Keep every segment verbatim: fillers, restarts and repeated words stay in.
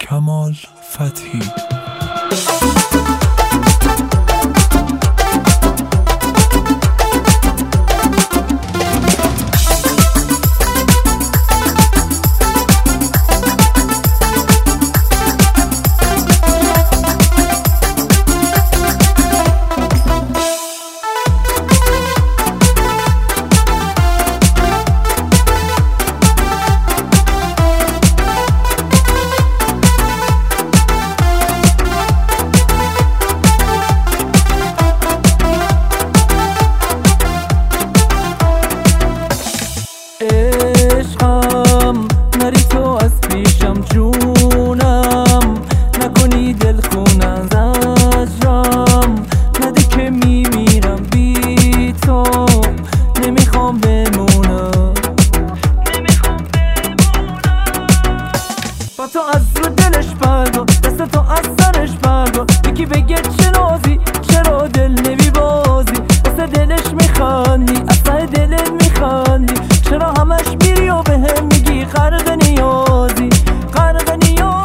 کمال فتحی. عشقم نری تو از پیشم جونم، نکنی دل خونم زجرم، نده که میمیرم بی تو، نمیخوام بمونم نمیخوام بمونم با تو از رو دلش بردار، دست تو از سرش بردار، یکی بگه چه نازی چرا دل نمیبازی، واسه دلش میخندی از ته دلت میخندی، چرا همش میری و به هم میگی غرق نیازی غرق نیازی.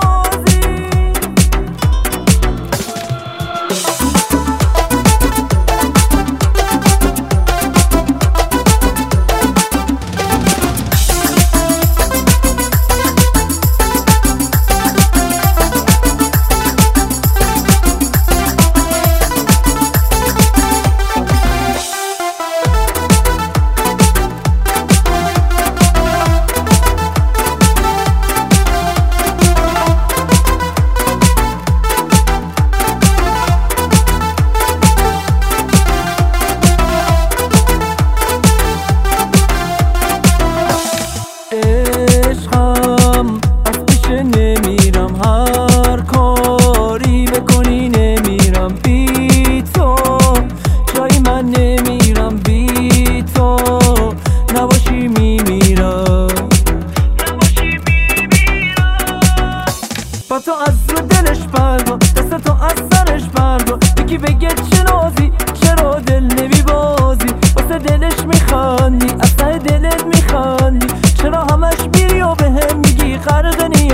عشقم از پیش نمیرم، هر کاری بکنی نمیرم بی تو، جای من نمیرم بی تو، نباشی میمیرم نباشی میمیرم با تو از رو دلش بردار، دست تو از سرش بردار، یکی بگه چه نازی چرا دل نمیبازی، واسه دلش میخندی از ته دلت میخندی، چرا همش میری و به هم میگی غرق